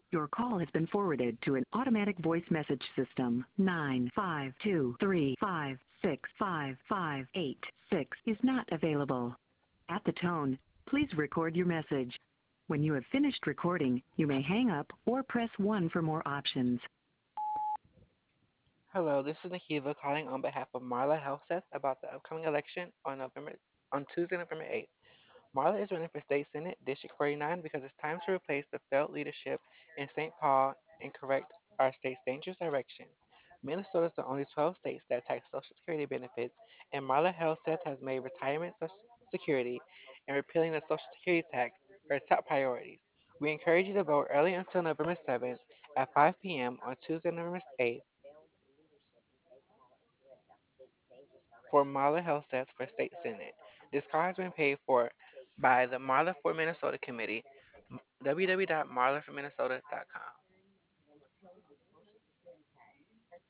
Your call has been forwarded to an automatic voice message system. 95235655586 is not available. At the tone, please record your message. When you have finished recording, you may hang up or press 1 for more options. Hello, this is Nakiva calling on behalf of Marla Helseth about the upcoming election on Tuesday, November 8th. Marla is running for State Senate District 49 because it's time to replace the failed leadership in St. Paul and correct our state's dangerous direction. Minnesota is the only 12 states that tax Social Security benefits, and Marla Helseth has made retirement Social Security and repealing the Social Security tax her top priorities. We encourage you to vote early until November 7th at 5 p.m. on Tuesday, November 8th for Marla Helseth for State Senate. This call has been paid for by the Marla for Minnesota Committee, www.marlaforminnesota.com.